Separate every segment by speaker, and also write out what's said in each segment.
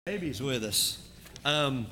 Speaker 1: Babies with us. Of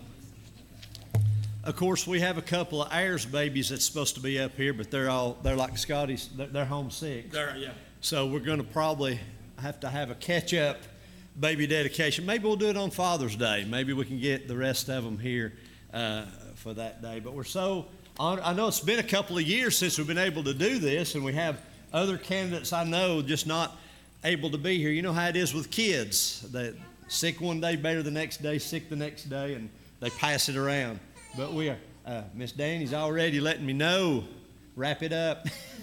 Speaker 1: course, we have a couple of Ayers babies that's supposed to be up here, but they're like Scotty's, they're homesick.
Speaker 2: Yeah.
Speaker 1: So we're going to probably have to have a catch-up baby dedication. Maybe we'll do it on Father's Day. Maybe we can get the rest of them here for that day. But we're so honored. I know it's been a couple of years since we've been able to do this, and we have other candidates I know just not able to be here. You know how it is with kids. They sick one day, better the next day, sick the next day, and they pass it around. But we are, Miss Danny's already letting me know, wrap it up.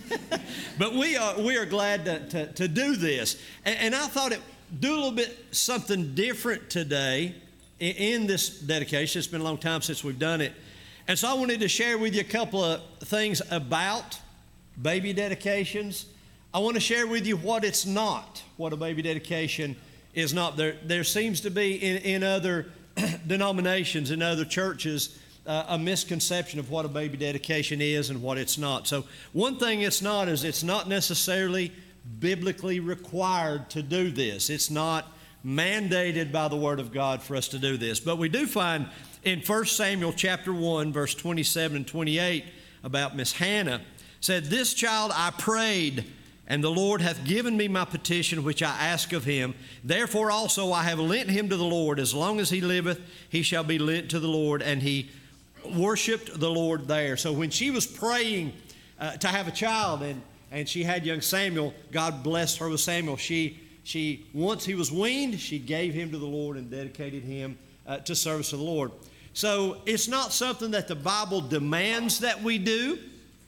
Speaker 1: But we are glad to do this. And I thought it do a little bit something different today in this dedication. It's been a long time since we've done it. And so I wanted to share with you a couple of things about baby dedications. I want to share with you what it's not, what a baby dedication is not. There seems to be in other denominations, in other churches, a misconception of what a baby dedication is and what it's not. So one thing it's not is it's not necessarily biblically required to do this. It's not mandated by the Word of God for us to do this. But we do find in 1 Samuel chapter 1, verse 27 and 28 about Miss Hannah, said, "This child I prayed, and the Lord hath given me my petition which I ask of him. Therefore also I have lent him to the Lord. As long as he liveth, he shall be lent to the Lord." And he worshiped the Lord there. So when she was praying to have a child and she had young Samuel, God blessed her with Samuel. She once he was weaned, she gave him to the Lord and dedicated him to service to the Lord. So it's not something that the Bible demands that we do,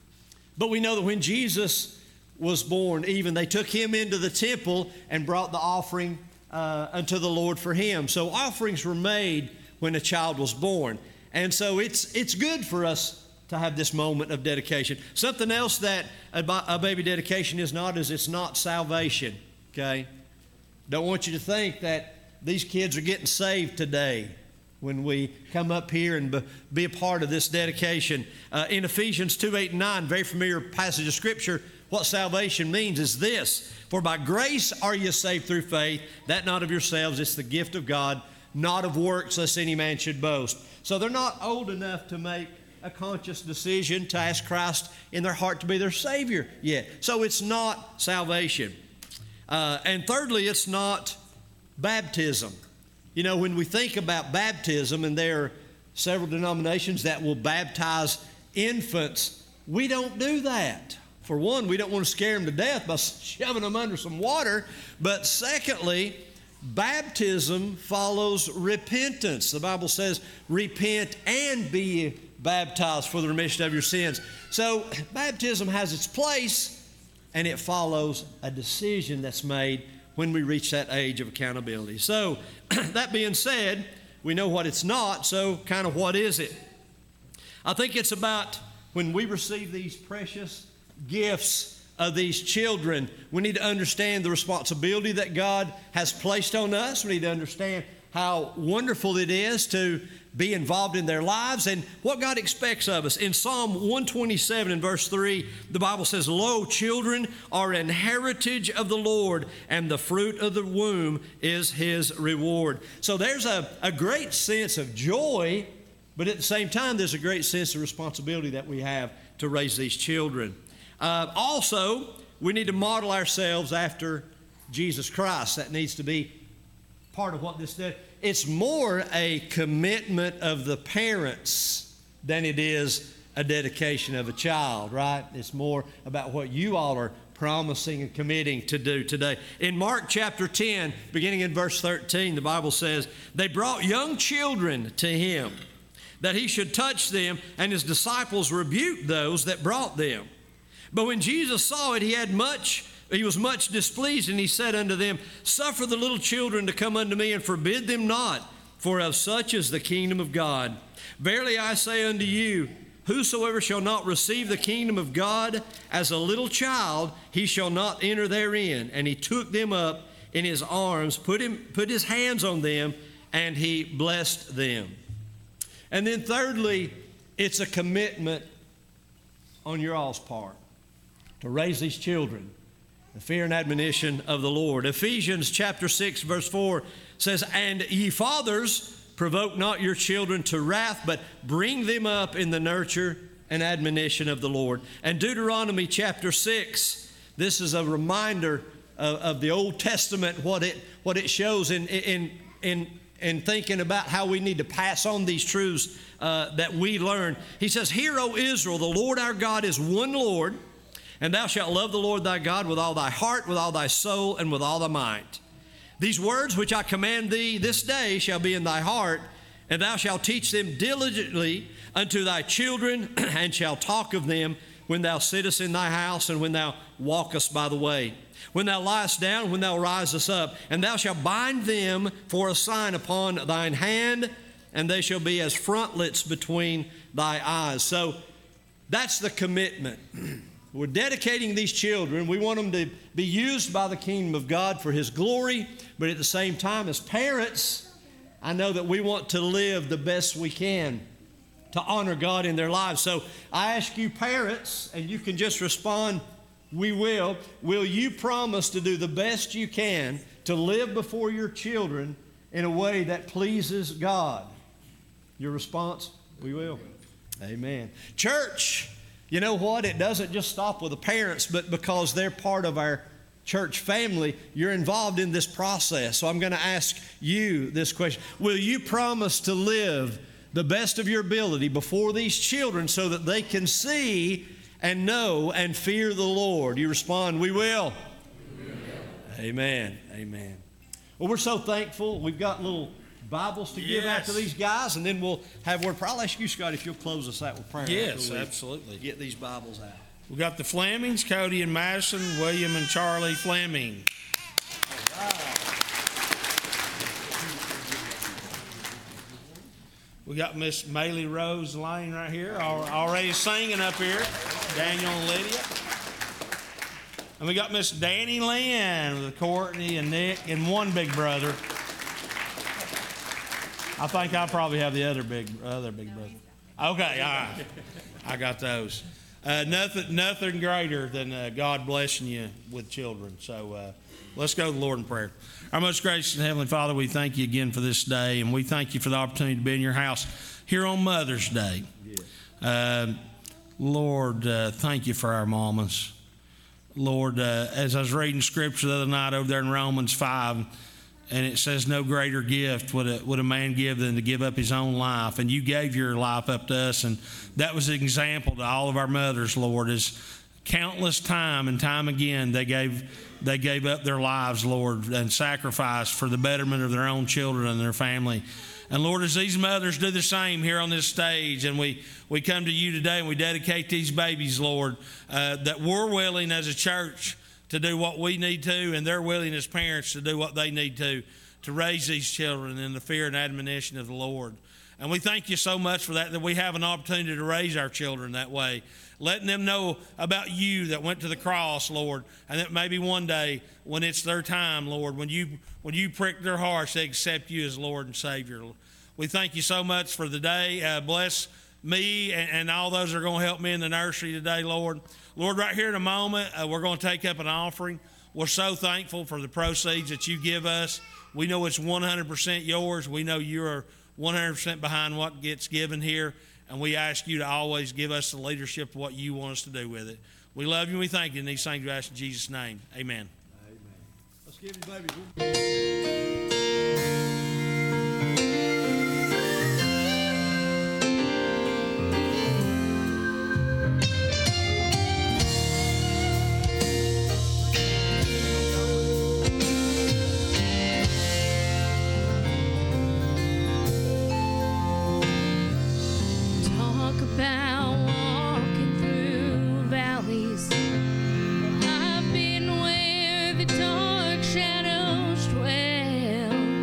Speaker 1: but we know that when Jesus was born, even they took him into the temple and brought the offering unto the Lord for him. So offerings were made when a child was born. And so it's good for us to have this moment of dedication. Something else that a baby dedication is not is it's not salvation, okay? Don't want you to think that these kids are getting saved today when we come up here and be a part of this dedication. In Ephesians 2, 8, and 9, very familiar passage of Scripture, what salvation means is this: "For by grace are you saved through faith, that not of yourselves, it's the gift of God, not of works, lest any man should boast." So they're not old enough to make a conscious decision to ask Christ in their heart to be their Savior yet. So it's not salvation. And thirdly, it's not baptism. You know, when we think about baptism, and there are several denominations that will baptize infants, we don't do that. For one, we don't want to scare them to death by shoving them under some water. But secondly, baptism follows repentance. The Bible says, "Repent and be baptized for the remission of your sins." So baptism has its place, and it follows a decision that's made when we reach that age of accountability. So that being said, we know what it's not, so kind of what is it? I think it's about when we receive these precious gifts of these children, we need to understand the responsibility that God has placed on us. We need to understand how wonderful it is to be involved in their lives and what God expects of us. In Psalm 127 and verse 3, the Bible says, "Lo, children are an heritage of the Lord, and the fruit of the womb is his reward." So there's a great sense of joy, but at the same time, there's a great sense of responsibility that we have to raise these children. Also, we need to model ourselves after Jesus Christ. That needs to be part of what this does. It's more a commitment of the parents than it is a dedication of a child, right? It's more about what you all are promising and committing to do today. In Mark chapter 10, beginning in verse 13, the Bible says, "They brought young children to him, that he should touch them, and his disciples rebuked those that brought them. But when Jesus saw it, he was much displeased, and he said unto them, Suffer the little children to come unto me, and forbid them not, for of such is the kingdom of God. Verily I say unto you, whosoever shall not receive the kingdom of God as a little child, he shall not enter therein. And he took them up in his arms, put his hands on them, and he blessed them." And then thirdly, it's a commitment on your all's part to raise these children, the fear and admonition of the Lord. Ephesians chapter 6, verse 4 says, and ye fathers, provoke not your children to wrath, but bring them up in the nurture and admonition of the Lord. And Deuteronomy chapter 6, this is a reminder of the Old Testament, what it shows in thinking about how we need to pass on these truths that we learn. He says, hear, O Israel, the Lord our God is one Lord, and thou shalt love the Lord thy God with all thy heart, with all thy soul, and with all thy might. These words which I command thee this day shall be in thy heart, and thou shalt teach them diligently unto thy children, and shalt talk of them when thou sittest in thy house, and when thou walkest by the way, when thou liest down, when thou risest up. And thou shalt bind them for a sign upon thine hand, and they shall be as frontlets between thy eyes. So that's the commitment. We're dedicating these children. We want them to be used by the kingdom of God for His glory, but at the same time, as parents, I know that we want to live the best we can to honor God in their lives. So I ask you parents, and you can just respond, we will. Will you promise to do the best you can to live before your children in a way that pleases God? Your response? We will. Amen. Church, you know what? It doesn't just stop with the parents, but because they're part of our church family, you're involved in this process. So I'm going to ask you this question. Will you promise to live the best of your ability before these children so that they can see and know and fear the Lord? You respond, we will. Amen. Amen. Well, we're so thankful. We've got little Bibles to give out to these guys, and then we'll have word. I'll ask you, Scott, if you'll close us out with prayer.
Speaker 2: Yes, absolutely.
Speaker 1: Get these Bibles out.
Speaker 2: We've got the Flemings, Cody and Madison, William and Charlie Fleming. All right. We got Miss Maylie Rose Lane right here, already singing up here, Daniel and Lydia. And we got Miss Danny Lynn with Courtney and Nick and one big brother. I think I probably have the other big brother. Okay, all right. I got those. Nothing greater than God blessing you with children. So let's go to the Lord in prayer. Our most gracious and Heavenly Father, we thank you again for this day, and we thank you for the opportunity to be in your house here on Mother's Day. Yes. Lord, thank you for our mamas. Lord, as I was reading Scripture the other night over there in Romans 5, and it says, no greater gift would a man give than to give up his own life. And you gave your life up to us, and that was an example to all of our mothers, Lord, is countless time and time again they gave up their lives, Lord, and sacrificed for the betterment of their own children and their family. And Lord, as these mothers do the same here on this stage, and we come to you today and we dedicate these babies, Lord, that we're willing as a church to do what we need to, and they're willing as parents to do what they need to raise these children in the fear and admonition of the Lord. And we thank you so much for that we have an opportunity to raise our children that way, letting them know about you that went to the cross, Lord, and that maybe one day when it's their time, Lord, when you prick their hearts, they accept you as Lord and Savior. We thank you so much for the day. Bless me and all those that are going to help me in the nursery today, Lord. Lord, right here in a moment, we're going to take up an offering. We're so thankful for the proceeds that you give us. We know it's 100% yours. We know you're 100% behind what gets given here, and we ask you to always give us the leadership of what you want us to do with it. We love you and we thank you, and these things we ask in Jesus' name. Amen.
Speaker 1: Amen. Let's give these babies.
Speaker 3: I've been where the dark shadows dwell.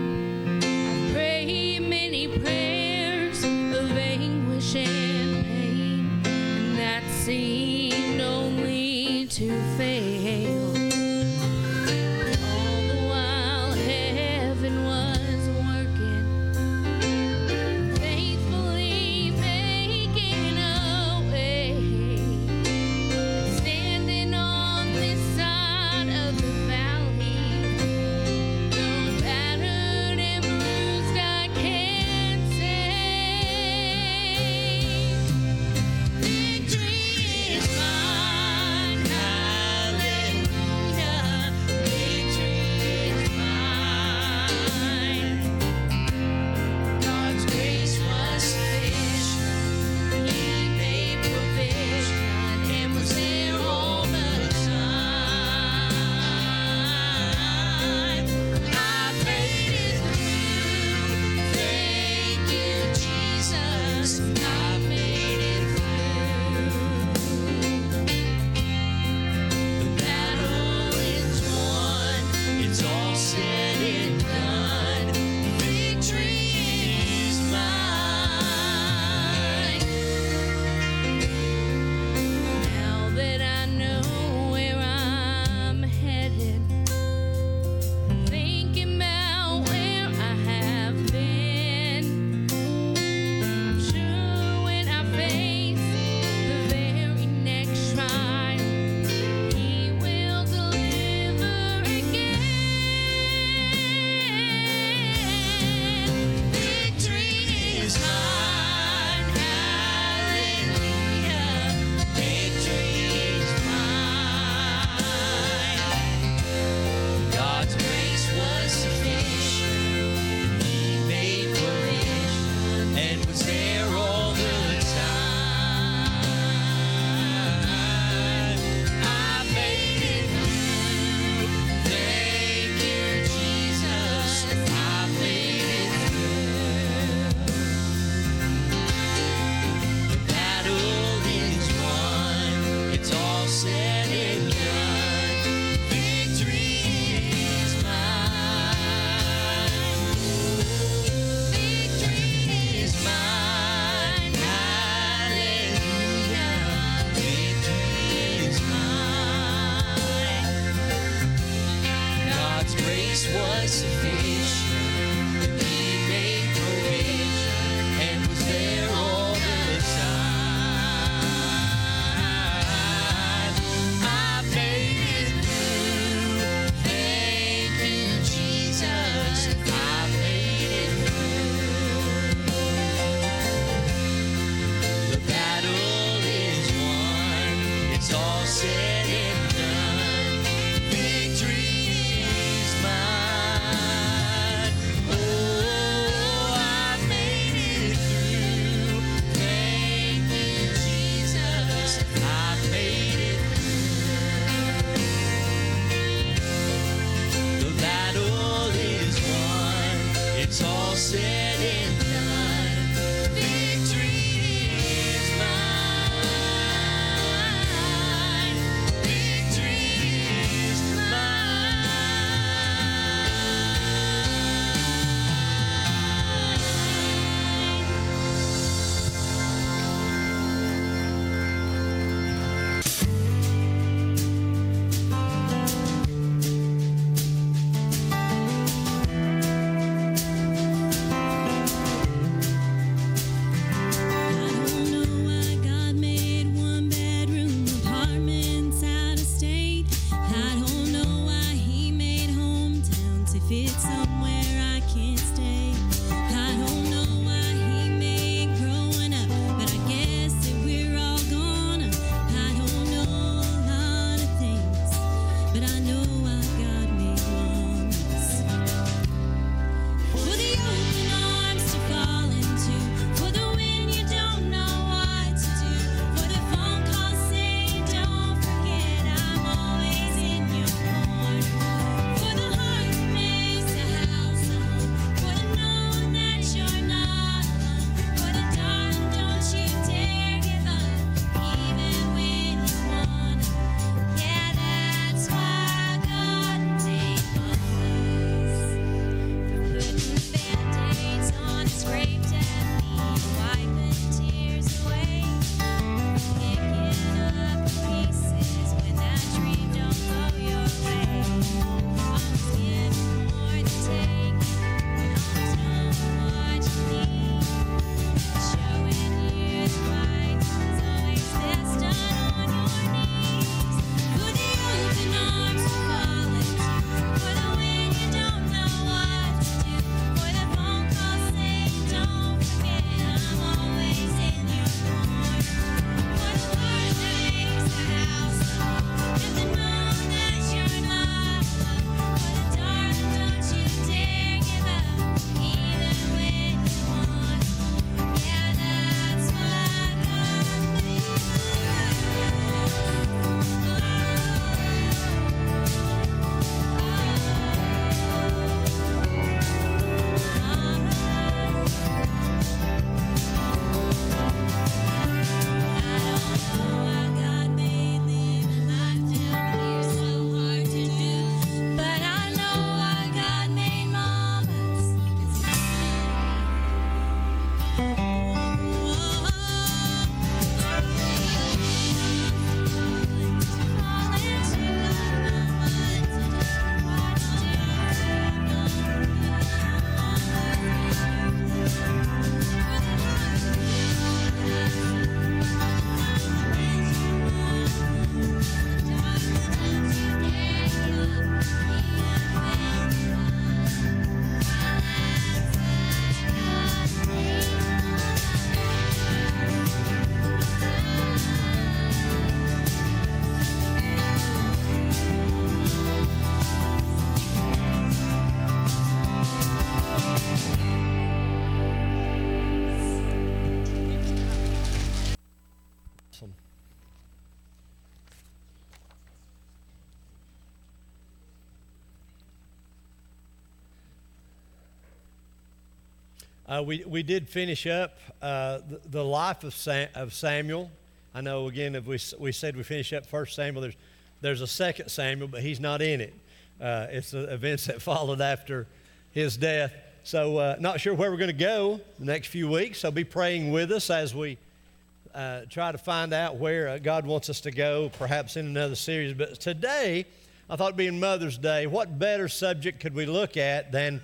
Speaker 1: We did finish up the life of Samuel. I know, again, if we said we finished up 1 Samuel, there's a 2 Samuel, but he's not in it. It's the events that followed after his death. So not sure where we're going to go the next few weeks, so be praying with us as we try to find out where God wants us to go, perhaps in another series. But today, I thought being Mother's Day, what better subject could we look at than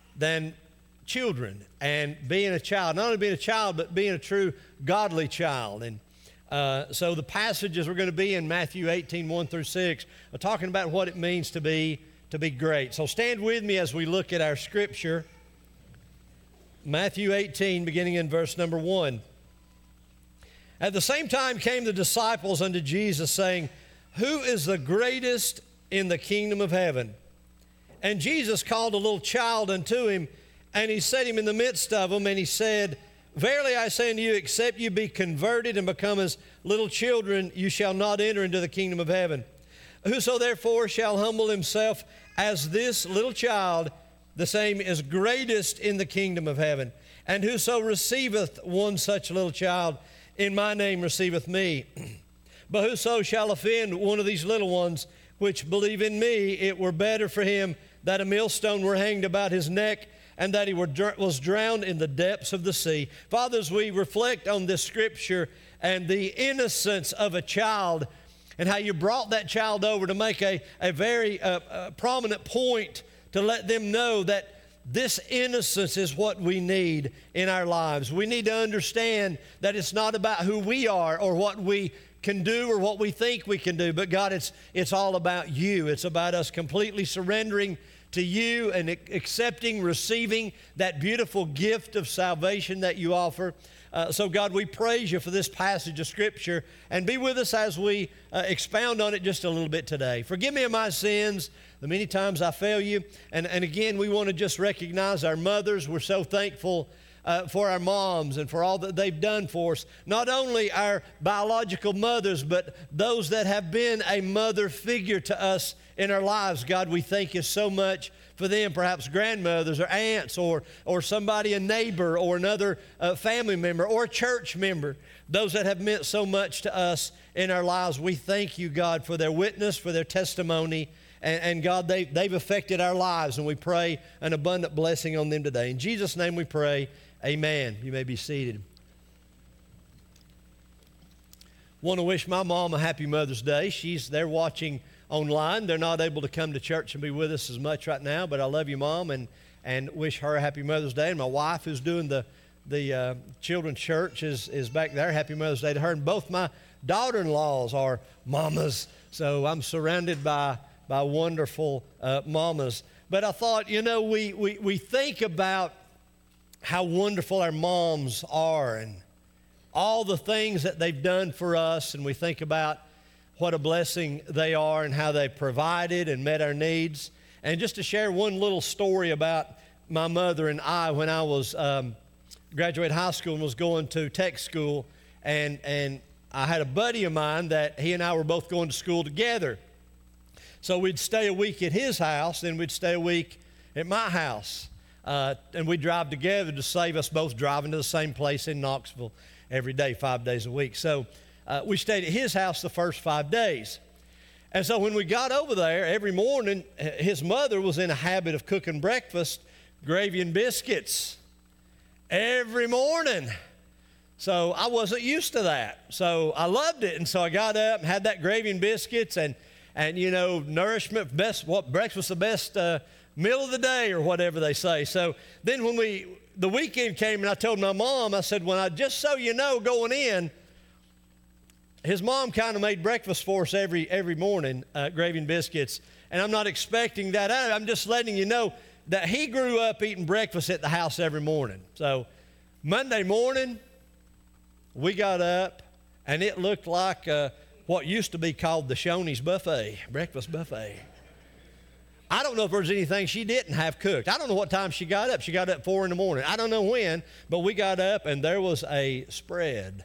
Speaker 1: children and being a child? Not only being a child, but being a true godly child. And so the passages we're going to be in Matthew 18, 1 through 6, are talking about what it means to be great. So stand with me as we look at our scripture. Matthew 18, beginning in verse number 1. At the same time came the disciples unto Jesus, saying, Who is the greatest in the kingdom of heaven? And Jesus called a little child unto him, and he set him in the midst of them, and he said, Verily I say unto you, except you be converted and become as little children, you shall not enter into the kingdom of heaven. Whoso therefore shall humble himself as this little child, the same is greatest in the kingdom of heaven. And whoso receiveth one such little child in my name receiveth me. But whoso shall offend one of these little ones which believe in me, it were better for him that a millstone were hanged about his neck and that he was drowned in the depths of the sea. Father, as we reflect on this scripture and the innocence of a child and how you brought that child over to make a very prominent point to let them know that this innocence is what we need in our lives. We need to understand that it's not about who we are or what we can do or what we think we can do, but God, it's all about you. It's about us completely surrendering to you and accepting, receiving that beautiful gift of salvation that you offer. So God, we praise you for this passage of Scripture, and be with us as we expound on it just a little bit today. Forgive me of my sins, the many times I fail you. And again, we want to just recognize our mothers. We're so thankful for our moms and for all that they've done for us. Not only our biological mothers, but those that have been a mother figure to us in our lives. God, we thank you so much for them, perhaps grandmothers or aunts or somebody, a neighbor or another family member or a church member, those that have meant so much to us in our lives. We thank you, God, for their witness, for their testimony, and God, they've affected our lives, and we pray an abundant blessing on them today. In Jesus' name we pray, amen. You may be seated. Want to wish my mom a happy Mother's Day. They're watching online. They're not able to come to church and be with us as much right now, but I love you, Mom, and wish her a happy Mother's Day. And my wife, who's doing the children's church, is back there. Happy Mother's Day to her. And both my daughter-in-laws are mamas, so I'm surrounded by wonderful mamas. But I thought, we think about how wonderful our moms are and all the things that they've done for us, and we think about what a blessing they are and how they provided and met our needs. And just to share one little story about my mother and I when I was graduated high school and was going to tech school, and I had a buddy of mine that he and I were both going to school together. So we'd stay a week at his house, then we'd stay a week at my house. And we'd drive together to save us both driving to the same place in Knoxville every day, 5 days a week. So we stayed at his house the first 5 days. And so when we got over there, every morning, his mother was in a habit of cooking breakfast, gravy and biscuits, every morning. So I wasn't used to that. So I loved it. And so I got up and had that gravy and biscuits and nourishment, breakfast the best meal of the day or whatever they say. So then when the weekend came and I told my mom, I said, just so you know, going in, his mom kind of made breakfast for us every morning, gravy and biscuits. And I'm not expecting that out. I'm just letting you know that he grew up eating breakfast at the house every morning. So Monday morning, we got up, and it looked like what used to be called the Shoney's buffet, breakfast buffet. I don't know if there's anything she didn't have cooked. I don't know what time she got up. She got up 4 a.m. I don't know when, but we got up, and there was a spread.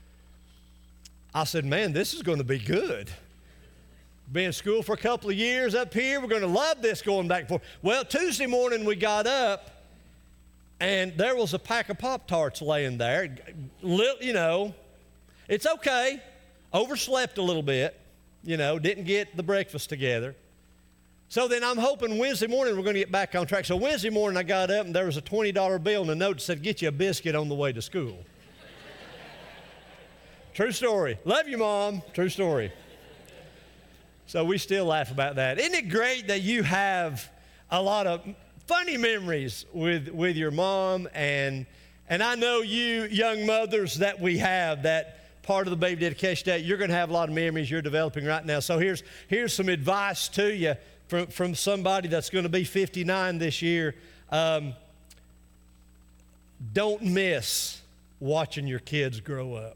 Speaker 1: I said, man, this is going to be good. Been in school for a couple of years up here. We're going to love this going back and forth. Well, Tuesday morning we got up, And there was a pack of Pop-Tarts laying there. You know, it's okay. Overslept a little bit, you know, didn't get the breakfast together. So then I'm hoping Wednesday morning we're going to get back on track. So Wednesday morning I got up and there was a $20 bill and a note that said, get you a biscuit on the way to school. True story. Love you, Mom. True story. So we still laugh about that. Isn't it great that you have a lot of funny memories with your mom? And I know you young mothers that we have, that part of the baby dedication day, you're going to have a lot of memories you're developing right now. So here's some advice to you from somebody that's going to be 59 this year. Don't miss watching your kids grow up.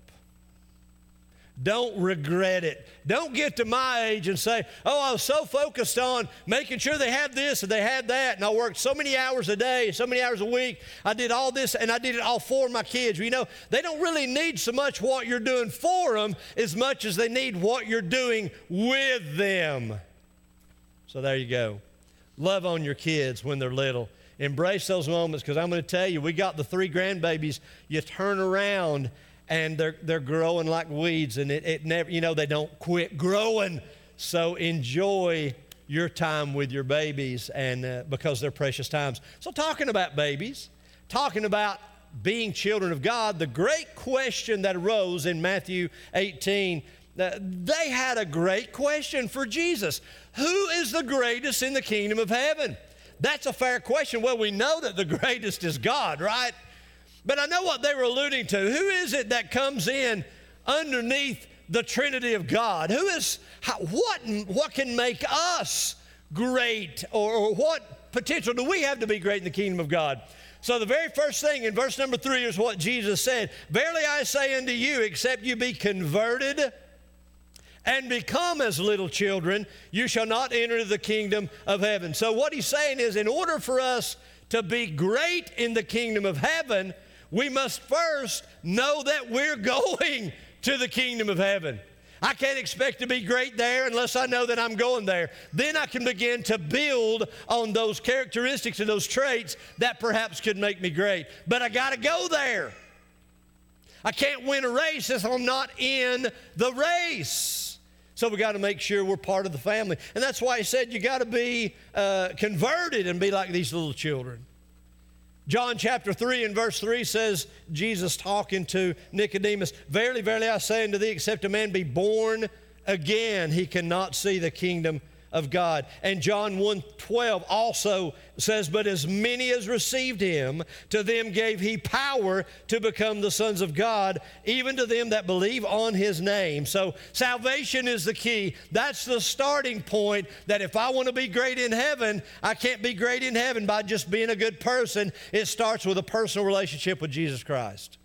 Speaker 1: Don't regret it. Don't get to my age and say, oh, I was so focused on making sure they had this and they had that, and I worked so many hours a day, so many hours a week. I did all this, and I did it all for my kids. You know, they don't really need so much what you're doing for them as much as they need what you're doing with them. So there you go. Love on your kids when they're little. Embrace those moments, because I'm going to tell you, we got the 3 grandbabies. You turn around and they're growing like weeds, and it never, you know, they don't quit growing. So enjoy your time with your babies, and because they're precious times. So talking about babies, talking about being children of God, the great question that arose in Matthew 18, they had a great question for Jesus. Who is the greatest in the kingdom of heaven? That's a fair question. Well, we know that the greatest is God, right? But I know what they were alluding to. Who is it that comes in underneath the Trinity of God? What can make us great, or what potential do we have to be great in the kingdom of God? So the very first thing in verse number 3 is what Jesus said. Verily I say unto you, except you be converted and become as little children, you shall not enter the kingdom of heaven. So what he's saying is, in order for us to be great in the kingdom of heaven, we must first know that we're going to the kingdom of heaven. I can't expect to be great there unless I know that I'm going there. Then I can begin to build on those characteristics and those traits that perhaps could make me great. But I got to go there. I can't win a race if I'm not in the race. So we got to make sure we're part of the family. And that's why he said you got to be converted and be like these little children. John chapter 3 and verse 3 says, Jesus talking to Nicodemus, verily, verily, I say unto thee, except a man be born again, he cannot see the kingdom of God. And John 1:12 also says, but as many as received him, to them gave he power to become the sons of God, even to them that believe on his name. So salvation is the key. That's the starting point, that if I want to be great in heaven, I can't be great in heaven by just being a good person. It starts with a personal relationship with Jesus Christ.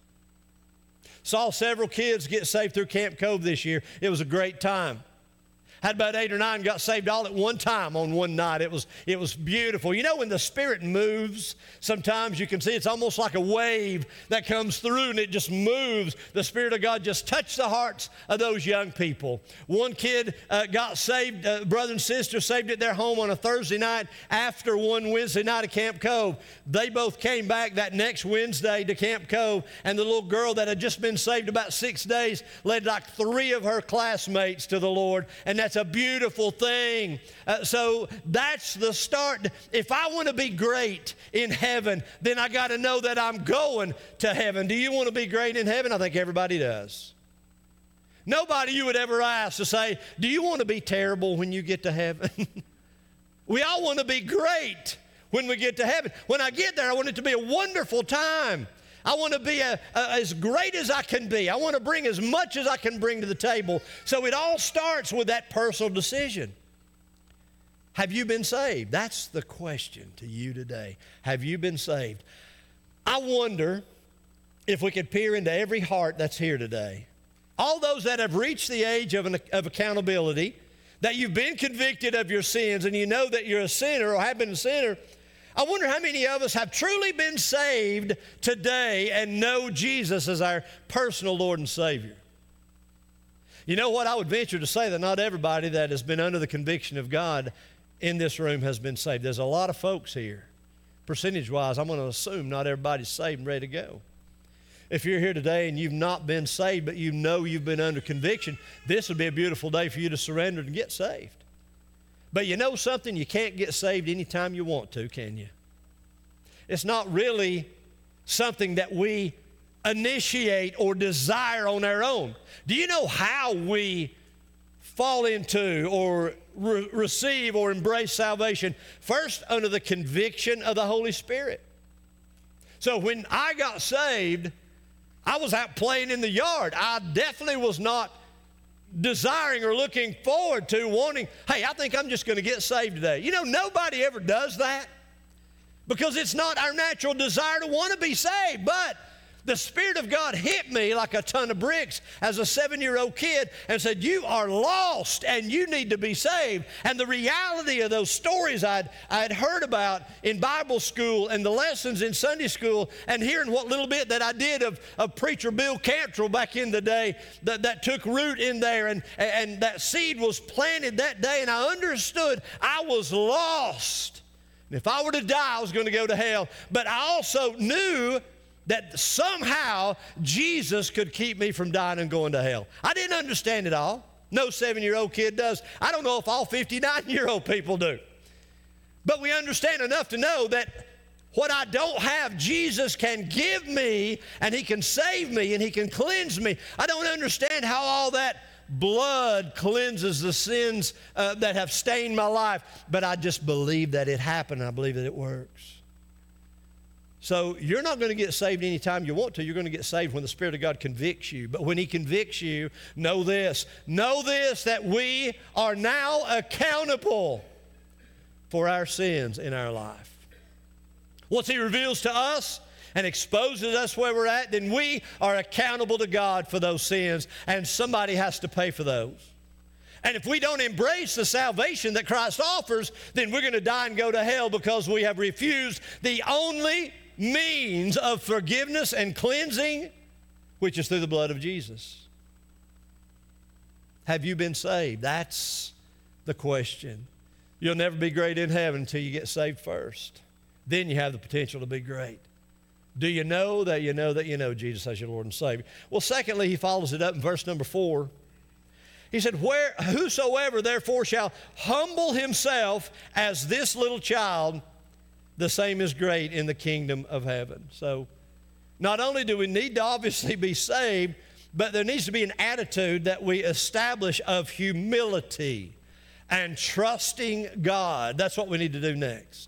Speaker 1: Saw several kids get saved through Camp Cove this year. It was a great time. Had about 8 or 9 got saved all at one time on one night. It was beautiful. You know, when the Spirit moves, sometimes you can see it's almost like a wave that comes through and it just moves. The Spirit of God just touched the hearts of those young people. One kid got saved, brother and sister saved at their home on a Thursday night after one Wednesday night at Camp Cove. They both came back that next Wednesday to Camp Cove, and the little girl that had just been saved about 6 days led like 3 of her classmates to the Lord, and that's a beautiful thing. So that's the start. If I want to be great in heaven, then I got to know that I'm going to heaven. Do you want to be great in heaven? I think everybody does. Nobody you would ever ask to say, do you want to be terrible when you get to heaven? We all want to be great when we get to heaven. When I get there, I want it to be a wonderful time. I want to be as great as I can be. I want to bring as much as I can bring to the table. So it all starts with that personal decision. Have you been saved? That's the question to you today. Have you been saved? I wonder if we could peer into every heart that's here today. All those that have reached the age of accountability, that you've been convicted of your sins and you know that you're a sinner or have been a sinner. I wonder how many of us have truly been saved today and know Jesus as our personal Lord and Savior. You know what? I would venture to say that not everybody that has been under the conviction of God in this room has been saved. There's a lot of folks here. percentage-wise, I'm going to assume not everybody's saved and ready to go. If you're here today and you've not been saved, but you know you've been under conviction, this would be a beautiful day for you to surrender and get saved. But you know something? You can't get saved anytime you want to, can you? It's not really something that we initiate or desire on our own. Do you know how we fall into or receive or embrace salvation? First, under the conviction of the Holy Spirit. So when I got saved, I was out playing in the yard. I definitely was not desiring or looking forward to wanting, hey, I think I'm just going to get saved today. You know, nobody ever does that because it's not our natural desire to want to be saved. But the Spirit of God hit me like a ton of bricks as a 7-year-old kid and said, you are lost and you need to be saved. And the reality of those stories I'd heard about in Bible school and the lessons in Sunday school and hearing what little bit that I did of preacher Bill Cantrell back in the day that took root in there and that seed was planted that day, and I understood I was lost. And if I were to die, I was going to go to hell. But I also knew that somehow Jesus could keep me from dying and going to hell. I didn't understand it all. No 7-year-old kid does. I don't know if all 59-year-old people do. But we understand enough to know that what I don't have, Jesus can give me, and He can save me, and He can cleanse me. I don't understand how all that blood cleanses the sins that have stained my life, but I just believe that it happened, and I believe that it works. So you're not going to get saved anytime you want to. You're going to get saved when the Spirit of God convicts you. But when He convicts you, know this, that we are now accountable for our sins in our life. Once He reveals to us and exposes us where we're at, then we are accountable to God for those sins, and somebody has to pay for those. And if we don't embrace the salvation that Christ offers, then we're going to die and go to hell because we have refused the only means of forgiveness and cleansing, which is through the blood of Jesus. Have you been saved? That's the question. You'll never be great in heaven until you get saved first. Then you have the potential to be great. Do you know that you know that you know Jesus as your Lord and Savior? Well, secondly, he follows it up in verse number 4. He said, whosoever therefore shall humble himself as this little child, the same is great in the kingdom of heaven. So not only do we need to obviously be saved, but there needs to be an attitude that we establish of humility and trusting God. That's what we need to do next.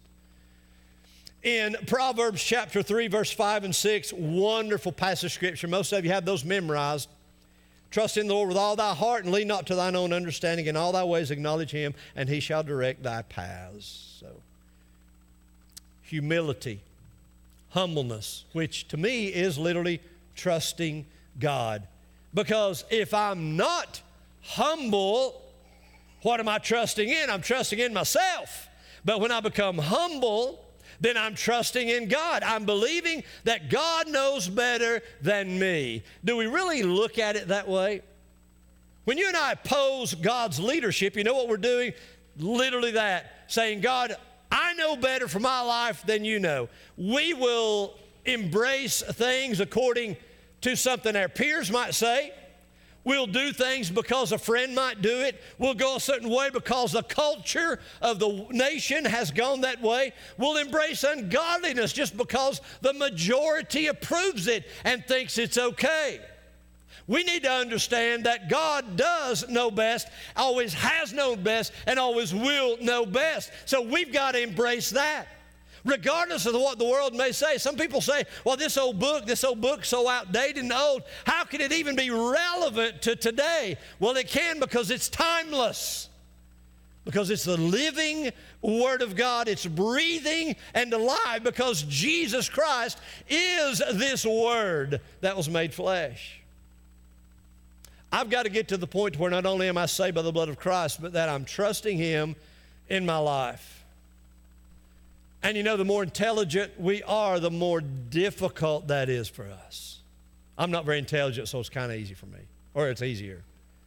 Speaker 1: In Proverbs chapter 3, verse 5 and 6, wonderful passage of Scripture. Most of you have those memorized. Trust in the Lord with all thy heart and lean not to thine own understanding. In all thy ways acknowledge Him, and He shall direct thy paths. So, humility, humbleness, which to me is literally trusting God. Because if I'm not humble, what am I trusting in? I'm trusting in myself. But when I become humble, then I'm trusting in God. I'm believing that God knows better than me. Do we really look at it that way? When you and I oppose God's leadership, you know what we're doing? Literally that, saying, God, I know better for my life than you know. We will embrace things according to something our peers might say. We'll do things because a friend might do it. We'll go a certain way because the culture of the nation has gone that way. We'll embrace ungodliness just because the majority approves it and thinks it's okay. We need to understand that God does know best, always has known best, and always will know best. So we've got to embrace that. Regardless of what the world may say. Some people say, well, this old book's so outdated and old. How can it even be relevant to today? Well, it can, because it's timeless. Because it's the living Word of God. It's breathing and alive because Jesus Christ is this Word that was made flesh. I've got to get to the point where not only am I saved by the blood of Christ, but that I'm trusting Him in my life. And you know, the more intelligent we are, the more difficult that is for us. I'm not very intelligent, so it's kind of easy for me, or it's easier.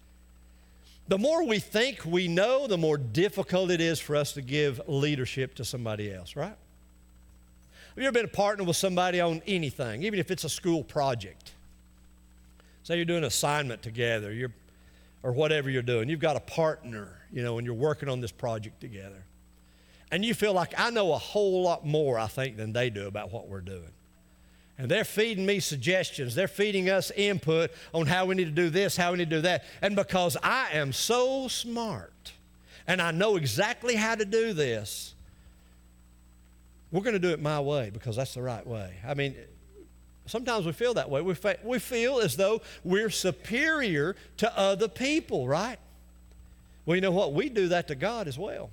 Speaker 1: The more we think we know, the more difficult it is for us to give leadership to somebody else, right? Have you ever been a partner with somebody on anything, even if it's a school project? Say you're doing an assignment together, or whatever you're doing. You've got a partner, and you're working on this project together. And you feel like I know a whole lot more, I think, than they do about what we're doing. And they're feeding me suggestions. They're feeding us input on how we need to do this, how we need to do that. And because I am so smart and I know exactly how to do this, we're going to do it my way because that's the right way. I mean, sometimes we feel that way. We feel as though we're superior to other people, right? Well, you know what? We do that to God as well.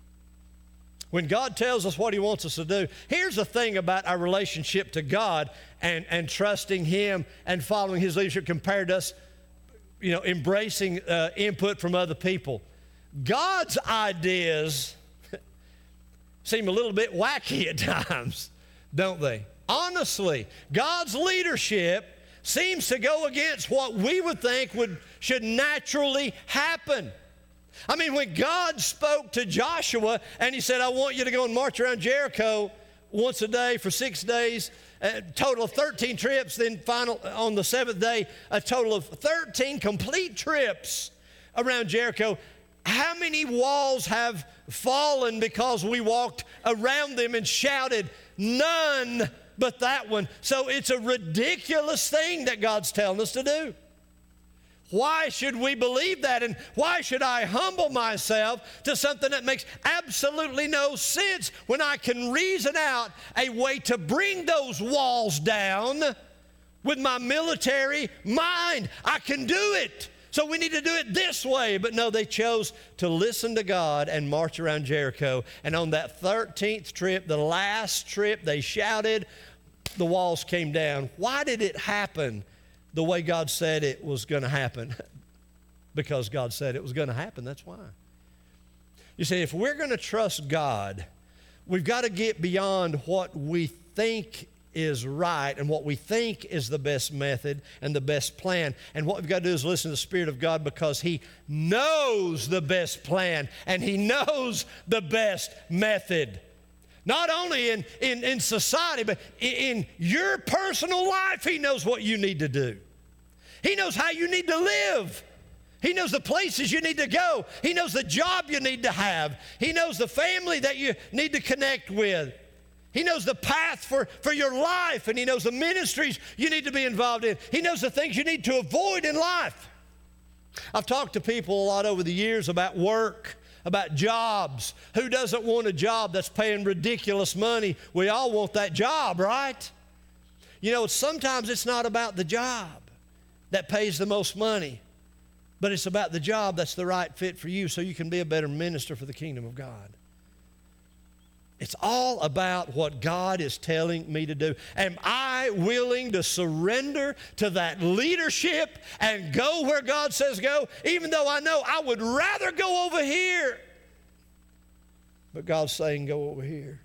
Speaker 1: When God tells us what He wants us to do, here's the thing about our relationship to God and trusting Him and following His leadership compared to us, embracing input from other people. God's ideas seem a little bit wacky at times, don't they? Honestly, God's leadership seems to go against what we would think should naturally happen. I mean, when God spoke to Joshua and He said, I want you to go and march around Jericho once a day for 6 days, a total of 13 trips, then final on the seventh day, a total of 13 complete trips around Jericho. How many walls have fallen because we walked around them and shouted? None but that one. So it's a ridiculous thing that God's telling us to do. Why should we believe that? And why should I humble myself to something that makes absolutely no sense when I can reason out a way to bring those walls down with my military mind? I can do it. So we need to do it this way. But no, they chose to listen to God and march around Jericho. And on that 13th trip, the last trip, they shouted, the walls came down. Why did it happen the way God said it was going to happen? Because God said it was going to happen, that's why. You see, if we're going to trust God, we've got to get beyond what we think is right and what we think is the best method and the best plan. And what we've got to do is listen to the Spirit of God because He knows the best plan and He knows the best method. Not only in society, but in your personal life, He knows what you need to do. He knows how you need to live. He knows the places you need to go. He knows the job you need to have. He knows the family that you need to connect with. He knows the path for your life, and He knows the ministries you need to be involved in. He knows the things you need to avoid in life. I've talked to people a lot over the years about work, about jobs. Who doesn't want a job that's paying ridiculous money? We all want that job, right? Sometimes it's not about the job that pays the most money, but it's about the job that's the right fit for you so you can be a better minister for the kingdom of God. It's all about what God is telling me to do. Am I willing to surrender to that leadership and go where God says go, even though I know I would rather go over here? But God's saying go over here.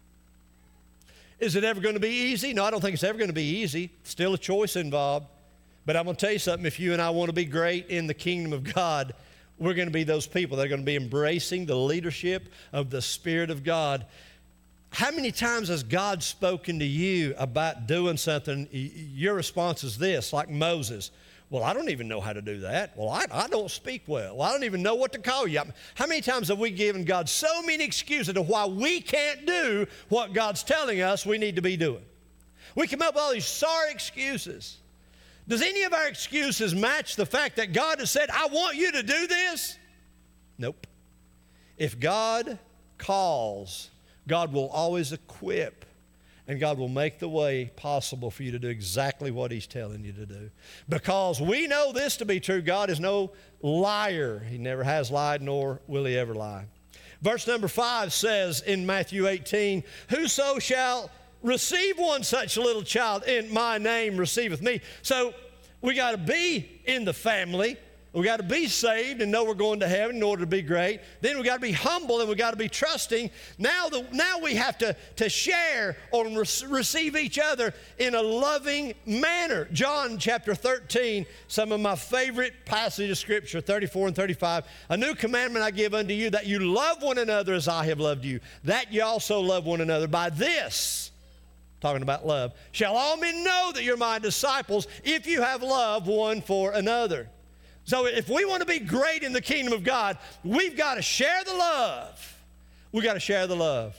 Speaker 1: Is it ever going to be easy? No, I don't think it's ever going to be easy. Still a choice involved. But I'm going to tell you something. If you and I want to be great in the kingdom of God, we're going to be those people that are going to be embracing the leadership of the Spirit of God. How many times has God spoken to you about doing something? Your response is this, like Moses. Well, I don't even know how to do that. Well, I don't speak well. Well, I don't even know what to call you. How many times have we given God so many excuses to why we can't do what God's telling us we need to be doing? We come up with all these sorry excuses. Does any of our excuses match the fact that God has said, I want you to do this? Nope. If God calls, God will always equip, and God will make the way possible for you to do exactly what He's telling you to do. Because we know this to be true. God is no liar. He never has lied, nor will He ever lie. Verse number 5 says in Matthew 18, whoso shall receive one such little child in my name receiveth me. So we got to be in the family. We got to be saved and know we're going to heaven in order to be great. Then we got to be humble and we got to be trusting. Now we have to share or receive each other in a loving manner. John chapter 13, some of my favorite passages of Scripture, 34 and 35. A new commandment I give unto you, that you love one another as I have loved you, that you also love one another. By this talking about love, shall all men know that you're my disciples if you have love one for another. So if we want to be great in the kingdom of God, we've got to share the love. We've got to share the love.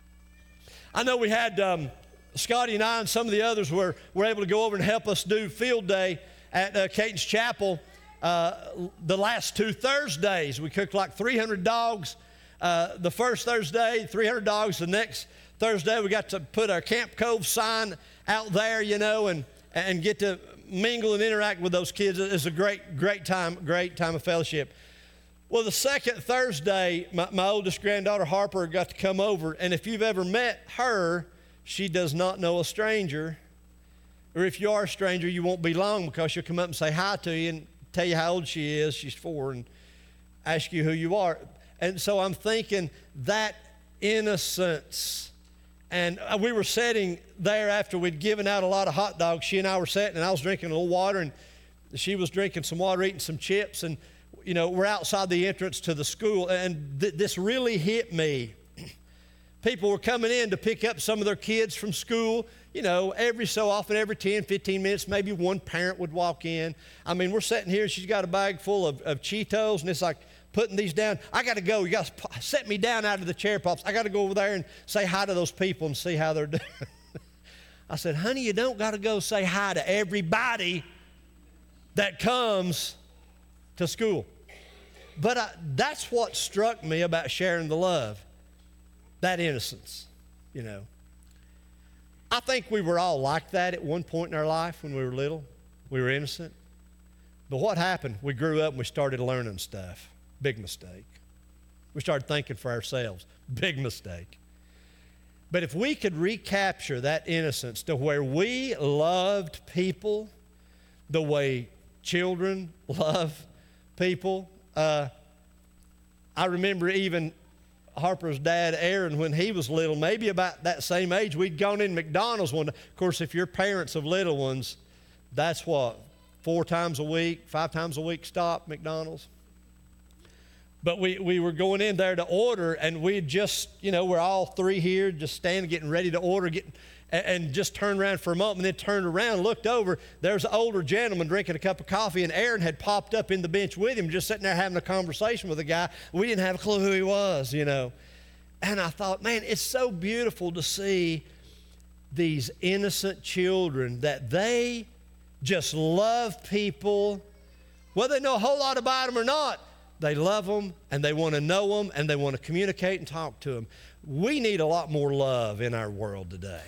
Speaker 1: I know we had Scotty and I and some of the others were able to go over and help us do field day at Caton's Chapel the last 2 Thursdays. We cooked like 300 dogs the first Thursday, 300 dogs the next Thursday. We got to put our Camp Cove sign out there, you know, and get to mingle and interact with those kids. It's a great time of fellowship. Well, the second Thursday, my oldest granddaughter Harper got to come over, and if you've ever met her, she does not know a stranger. Or if you are a stranger, you won't be long because she'll come up and say hi to you and tell you how old she is. She's 4, and ask you who you are. And so I'm thinking that innocence. And we were sitting there after we'd given out a lot of hot dogs. She and I were sitting, and I was drinking a little water, and she was drinking some water, eating some chips. And, you know, we're outside the entrance to the school, and this really hit me. People were coming in to pick up some of their kids from school. You know, every so often, every 10, 15 minutes, maybe one parent would walk in. I mean, we're sitting here, and she's got a bag full of Cheetos, and it's like, putting these down. I got to go. You got to set me down out of the chair, Pops. I got to go over there and say hi to those people and see how they're doing. I said, honey, you don't got to go say hi to everybody that comes to school. But that's what struck me about sharing the love, that innocence, you know. I think we were all like that at one point in our life when we were little. We were innocent. But what happened? We grew up and we started learning stuff. Big mistake. We started thinking for ourselves. Big mistake. But if we could recapture that innocence to where we loved people the way children love people. I remember even Harper's dad, Aaron, when he was little, maybe about that same age, we'd gone in McDonald's one day. Of course, if you're parents of little ones, that's what, 4 times a week, 5 times a week stop McDonald's. But we were going in there to order, and we'd just, you know, we're all 3 here, just standing, getting ready to order, and just turned around for a moment, and then turned around, looked over. There's an older gentleman drinking a cup of coffee, and Aaron had popped up in the bench with him, just sitting there having a conversation with a guy. We didn't have a clue who he was, you know. And I thought, man, it's so beautiful to see these innocent children that they just love people, whether they know a whole lot about them or not. They love them, and they want to know them, and they want to communicate and talk to them. We need a lot more love in our world today.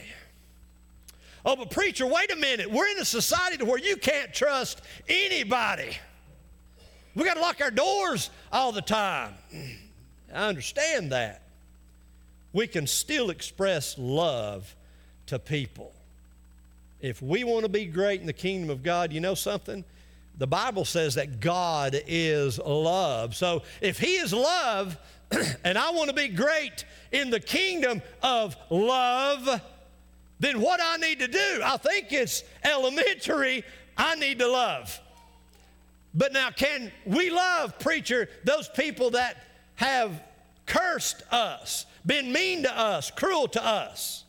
Speaker 1: Oh, but preacher, wait a minute. We're in a society to where you can't trust anybody. We got to lock our doors all the time. I understand that. We can still express love to people. If we want to be great in the kingdom of God, you know something? The Bible says that God is love. So if He is love, and I want to be great in the kingdom of love, then what I need to do, I think it's elementary, I need to love. But now, can we love, preacher, those people that have cursed us, been mean to us, cruel to us?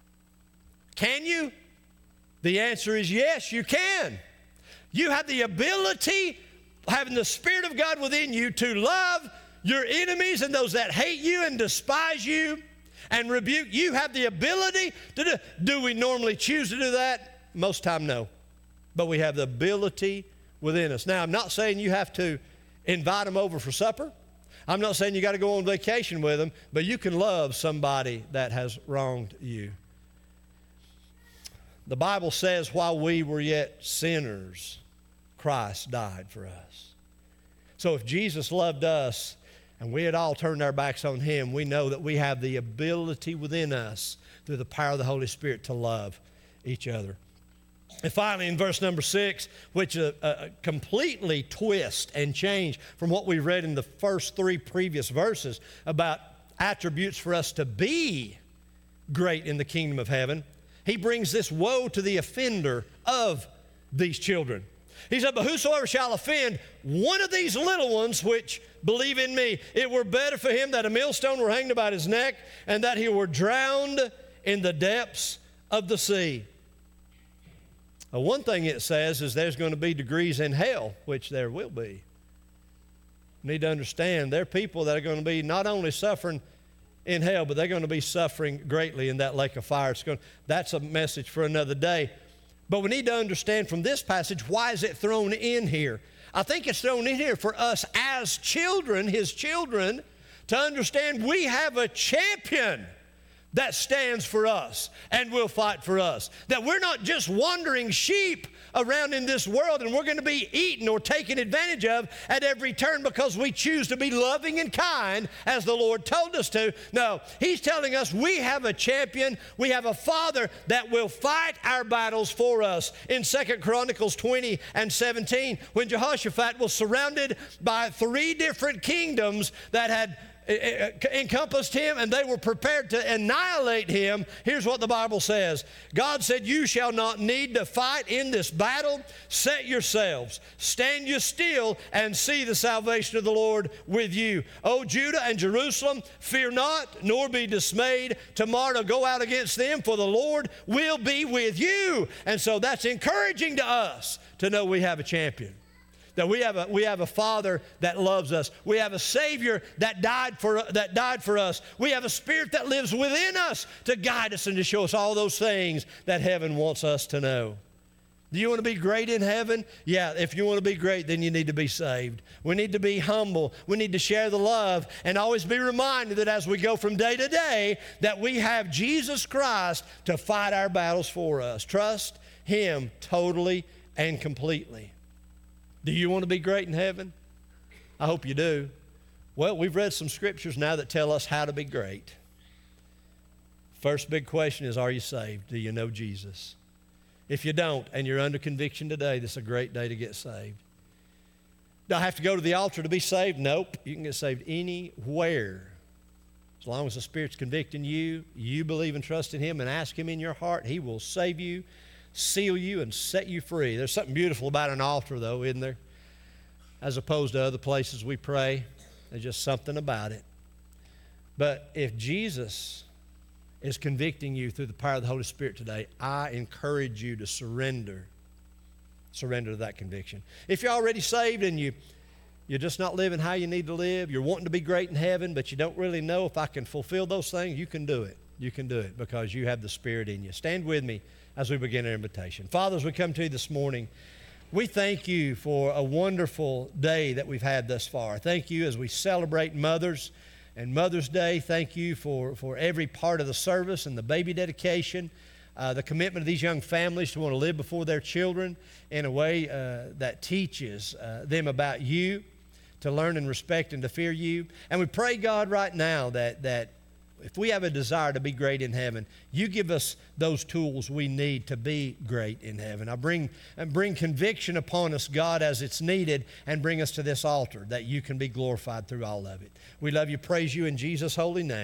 Speaker 1: Can you? The answer is yes, you can. You have the ability, having the Spirit of God within you, to love your enemies and those that hate you and despise you and rebuke. You have the ability to do. Do we normally choose to do that? Most time, no. But we have the ability within us. Now, I'm not saying you have to invite them over for supper. I'm not saying you got to go on vacation with them, but you can love somebody that has wronged you. The Bible says, while we were yet sinners, Christ died for us. So if Jesus loved us and we had all turned our backs on Him, we know that we have the ability within us through the power of the Holy Spirit to love each other. And finally, in verse number 6, which completely twist and change from what we read in the first 3 previous verses about attributes for us to be great in the kingdom of heaven, he brings this woe to the offender of these children. He said, but whosoever shall offend one of these little ones which believe in me, it were better for him that a millstone were hanged about his neck and that he were drowned in the depths of the sea. One thing it says is there's going to be degrees in hell, which there will be. You need to understand there are people that are going to be not only suffering in hell, but they're going to be suffering greatly in that lake of fire. That's a message for another day. But we need to understand from this passage, why is it thrown in here? I think it's thrown in here for us as children, His children, to understand we have a champion that stands for us and will fight for us. That we're not just wandering sheep around in this world and we're going to be eaten or taken advantage of at every turn because we choose to be loving and kind as the Lord told us to. No, He's telling us we have a champion. We have a Father that will fight our battles for us. In 2 Chronicles 20 and 17, when Jehoshaphat was surrounded by 3 different kingdoms that had encompassed him and they were prepared to annihilate him, here's what the Bible says. God said, you shall not need to fight in this battle. Set yourselves, stand you still, and see the salvation of the Lord with you. O Judah and Jerusalem, fear not, nor be dismayed. Tomorrow go out against them, for the Lord will be with you. And so that's encouraging to us to know we have a champion. That we have a Father that loves us. We have a Savior that died for us. We have a Spirit that lives within us to guide us and to show us all those things that heaven wants us to know. Do you want to be great in heaven? Yeah, if you want to be great, then you need to be saved. We need to be humble. We need to share the love and always be reminded that as we go from day to day, that we have Jesus Christ to fight our battles for us. Trust Him totally and completely. Do you want to be great in heaven? I hope you do. Well, we've read some scriptures now that tell us how to be great. First big question is, are you saved? Do you know Jesus? If you don't and you're under conviction today, this is a great day to get saved. Do I have to go to the altar to be saved? Nope. You can get saved anywhere. As long as the Spirit's convicting you, you believe and trust in Him and ask Him in your heart, He will save you, seal you, and set you free. There's something beautiful about an altar, though, isn't there? As opposed to other places we pray. There's just something about it. But if Jesus is convicting you through the power of the Holy Spirit today, I encourage you to surrender to that conviction. If you're already saved and you're just not living how you need to live, you're wanting to be great in heaven, but you don't really know if I can fulfill those things, you can do it. You can do it because you have the Spirit in you. Stand with me as we begin our invitation. Father, as we come to you this morning, we thank you for a wonderful day that we've had thus far. Thank you as we celebrate mothers and Mother's Day. Thank you for every part of the service and the baby dedication, the commitment of these young families to want to live before their children in a way that teaches them about you, to learn and respect and to fear you. And we pray, God, right now that if we have a desire to be great in heaven, you give us those tools we need to be great in heaven. I bring conviction upon us, God, as it's needed, and bring us to this altar that you can be glorified through all of it. We love you, praise you in Jesus' holy name.